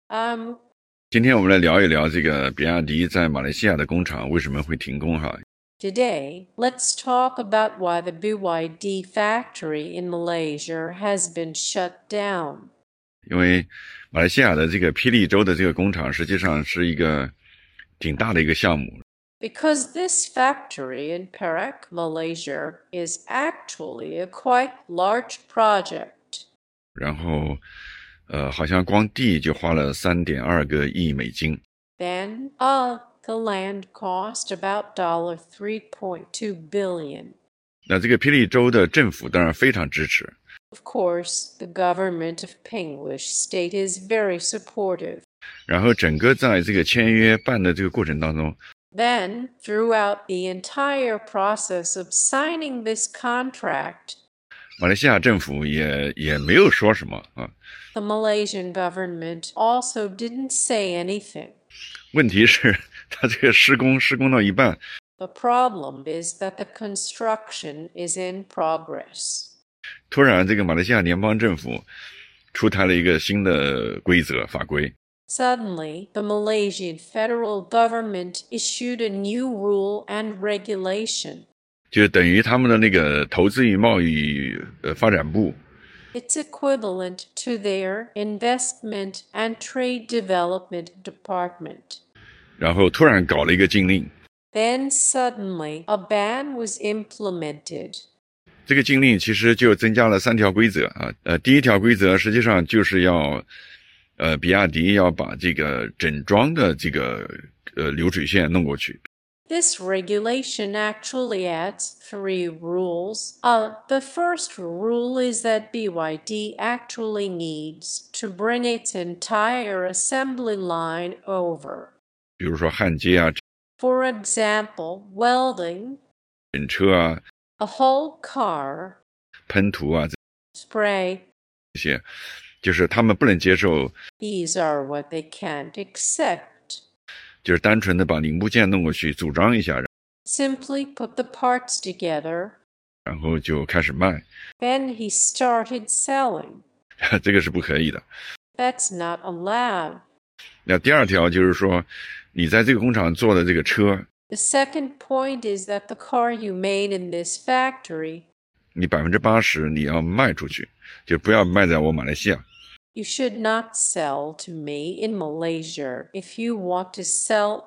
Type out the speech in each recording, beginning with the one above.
Um, 今天我们来聊一聊这个比亚迪在马来西亚的工厂为什么会停工哈。 Today, let's talk about why the BYD factory in Malaysia has been shut down. 因为马来西亚的这个霹雳州的这个工厂实际上是一个挺大的一个项目。 Because this factory in Perak, Malaysia, is actually a quite large project. 然后好像光地就花了3.2个亿美金。 Then, the land cost about $3.2 billion. 那这个霹雳州的政府当然非常支持。 Of course, the government of Penglish State is very supportive. 然后整个在这个签约办的这个过程当中， Then, throughout the entire process of signing this contract, 马来西亚政府也没有说什么啊。 the Malaysian government also didn't say anything. 问题是他这个施工到一半， The problem is that the construction is in progress. 突然这个马来西亚联邦政府出台了一个新的法规。 Suddenly, the Malaysian federal government issued a new rule and regulation. 就等于他们的那个投资与贸易发展部， It's equivalent to their Investment and Trade Development Department. 然后突然搞了一个禁令。 Then suddenly, a ban was implemented. 这个禁令其实就增加了3条规则啊。第一条规则实际上就是要比亚迪要把这个整装的这个流水线弄过去。 This regulation actually adds 3 rules. The first rule is that BYD actually needs to bring its entire assembly line over. 比如说焊接啊、 For example, welding, 整车啊、 a whole car, 喷涂啊， spray. 这些就是他们不能接受， These are what they can't accept. 就是单纯的把零部件弄过去组装一下， Simply put the parts together. 然后就开始卖。 Then he started selling. 这个是不可以的。 That's not allowed. 那第二条就是说，你在这个工厂做的这个车， The second point is that the car you made in this factory, 你80%你要卖出去，就不要卖在我马来西亚。 you should not sell to me in Malaysia if you want to sell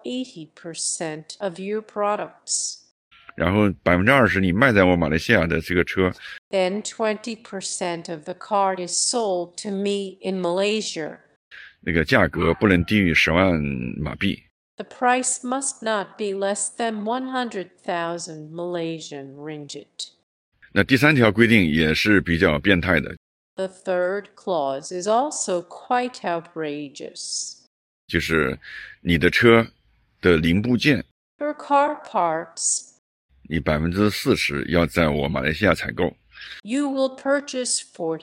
80% of your products. 然后20%你卖在我马来西亚的这个车， Then 20% of the car is sold to me in Malaysia. 那个价格不能低于10万马币。 The price must not be less than 100,000 Malaysian ringgit. 那第3条规定也是比较变态的， The third clause is also quite outrageous. 就是你的车的零部件， For car parts, 你40%要在我马来西亚采购。 you will purchase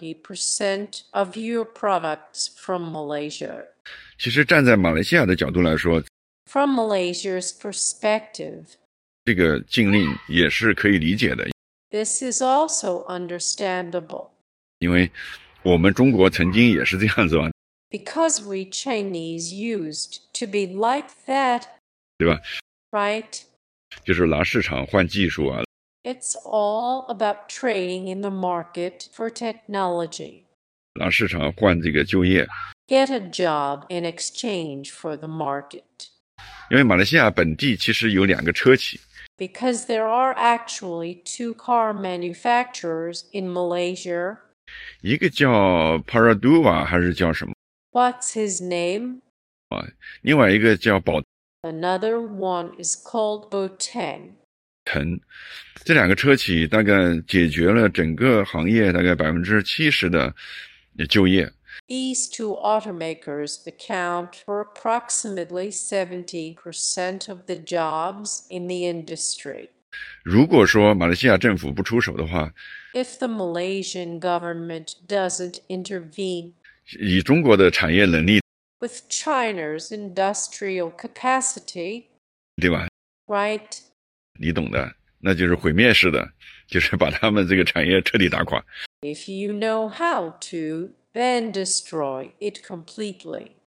40% of your products from Malaysia. 其实站在马来西亚的角度来说， From Malaysia's perspective, 这个禁令也是可以理解的， this is also understandable. 因为我们中国曾经也是这样子嘛， Because we Chinese used to be like that, 对吧？ right? 就是拿市场换技术啊， It's all about trading in the market for technology. 拿市场换这个就业。 Get a job in exchange for the market. 因为马来西亚本地其实有2个车企， Because there are actually 2 car manufacturers in Malaysia. 一个叫 Paraduwa 还是叫什么， What's his name? 另外一个叫宝 Another one is called Boteng. 腾。这2个车企大概解决了整个行业大概70%的就业。 These 2 automakers account for approximately 70% of the jobs in the industry. 如果说马来西亚政府不出手的话， If the Malaysian government doesn't intervene, 以中国的产业能力， with China's industrial capacity, 对吧？ right? 你懂的，那就是毁灭式的，就是把他们这个产业彻底打垮。 If you know how to, then destroy it completely.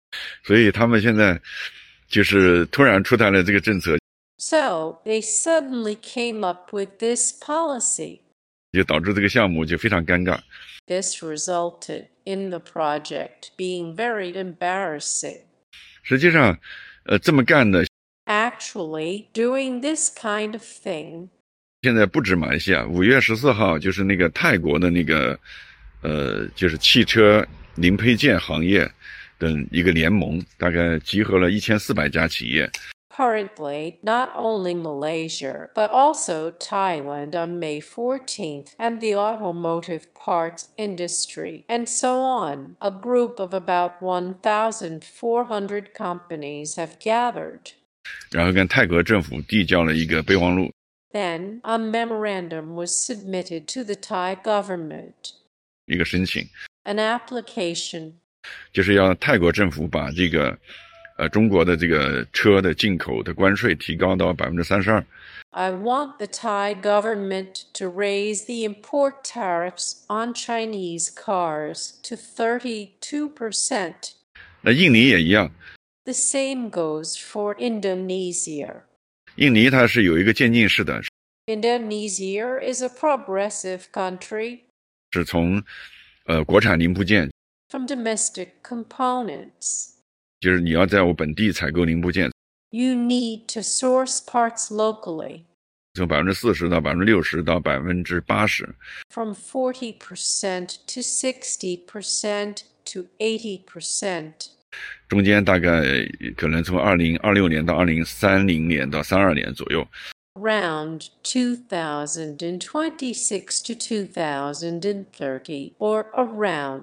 所以他们现在就是突然出台了这个政策， So they suddenly came up with this policy. 就导致这个项目就非常尴尬。 This resulted in the project being very embarrassing. 实际上，这么干的 Actually, doing this kind of thing 现在不止马来西亚。5月14号就是那个泰国的那个就是汽车零配件行业的一个联盟，大概集合了1400家企业。 Currently, not only Malaysia, but also Thailand on May 14th, and the automotive parts industry, and so on. A group of about 1,400 companies have gathered. 然后跟泰国政府递交了一个备忘录， Then, a memorandum was submitted to the Thai government. 一个申请， An application 就是要泰国政府把这个中国的这个车的进口的关税提高到32%。 I want the Thai government to raise the import tariffs on Chinese cars to 32%. 那印尼也一样， The same goes for Indonesia. 印尼它是有一个渐进式的， Indonesia is a progressive country 是从国产零部件， from domestic components. 就是你要在我本地采购零部件， You need to source parts locally 从40%到60%到80%， from 40% to 60% to 80%. 中间大概可能从2026年到2030年到32年左右。 Around 2026 to 2030, or around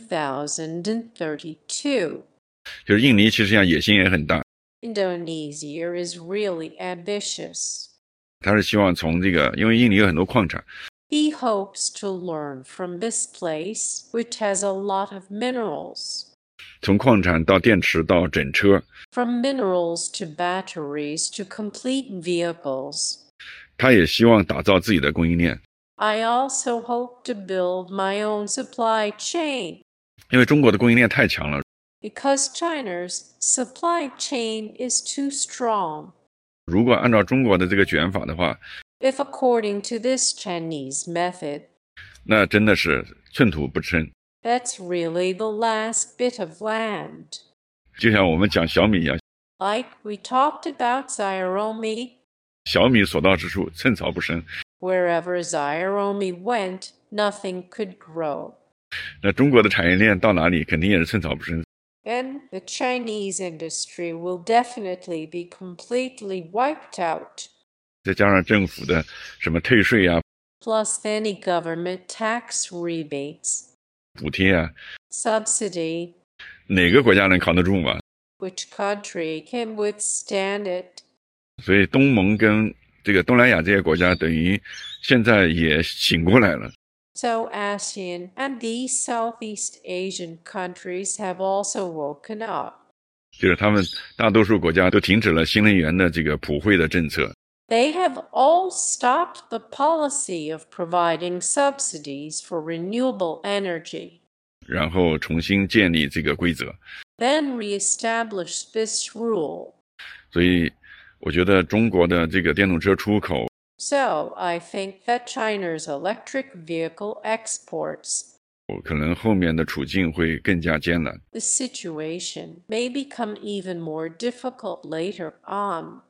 2032. 就是印尼其实上野心也很大， Indonesia is really ambitious. 他是希望从这个，因为印尼有很多矿产， He hopes to learn from this place, which has a lot of minerals. 从矿产到电池到整车， From minerals to batteries to complete vehicles. 他也希望打造自己的供应链。 I also hope to build my own supply chain. 因为中国的供应链太强了， Because China's supply chain is too strong. 如果按照中国的这个卷法的话， If according to this Chinese method, 那真的是寸土不生。 that's really the last bit of land. 就像我们讲小米一样， Like we talked about Xiaomi, 小米所到之处寸草不生。 wherever Xiaomi went, nothing could grow. 那中国的产业链到哪里，肯定也是寸草不生。 And the Chinese industry will definitely be completely wiped out. 再加上政府的什么退税啊、 Plus any government tax rebates, 补贴啊， subsidy. 哪个国家能扛得住嘛？ Which country can withstand it? 所以东盟跟这个东南亚这些国家，等于现在也醒过来了。 So ASEAN and these Southeast Asian countries have also woken up. 就是他们大多数国家都停止了新能源的这个普惠的政策， They have all stopped the policy of providing subsidies for renewable energy, 然后重新建立这个规则。 then reestablish this rule. 所以我觉得中国的这个电动车出口 So I think that China's electric vehicle exports, 可能后面的处境会更加艰难。 the situation may become even more difficult later on.